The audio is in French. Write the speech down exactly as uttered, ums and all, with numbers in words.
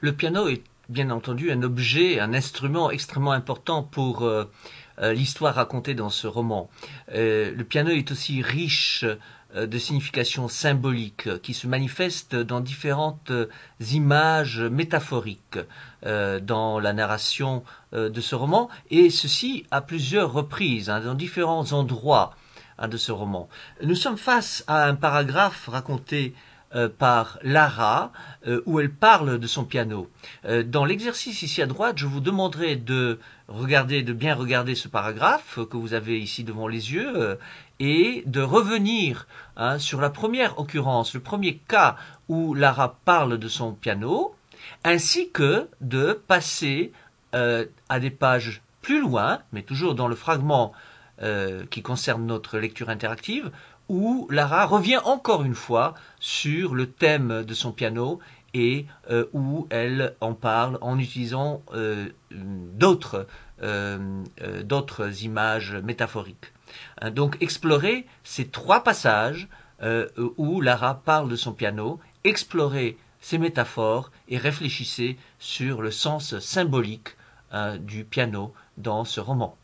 Le piano est bien entendu un objet, un instrument extrêmement important pour euh, euh, l'histoire racontée dans ce roman. Euh, le piano est aussi riche euh, de significations symboliques euh, qui se manifestent dans différentes euh, images métaphoriques euh, dans la narration euh, de ce roman, et ceci à plusieurs reprises, hein, dans différents endroits hein, de ce roman. Nous sommes face à un paragraphe raconté euh, par Lara, euh, où elle parle de son piano. Euh, dans l'exercice ici à droite, je vous demanderai de regarder, de bien regarder ce paragraphe que vous avez ici devant les yeux, euh, et de revenir hein, sur la première occurrence, le premier cas où Lara parle de son piano, ainsi que de passer euh, à des pages plus loin, mais toujours dans le fragment euh, qui concerne notre lecture interactive, où Lara revient encore une fois sur le thème de son piano et euh, où elle en parle en utilisant euh, d'autres euh, euh, d'autres images métaphoriques. Hein, donc explorez ces trois passages euh, où Lara parle de son piano, explorez ces métaphores et réfléchissez sur le sens symbolique euh, du piano dans ce roman.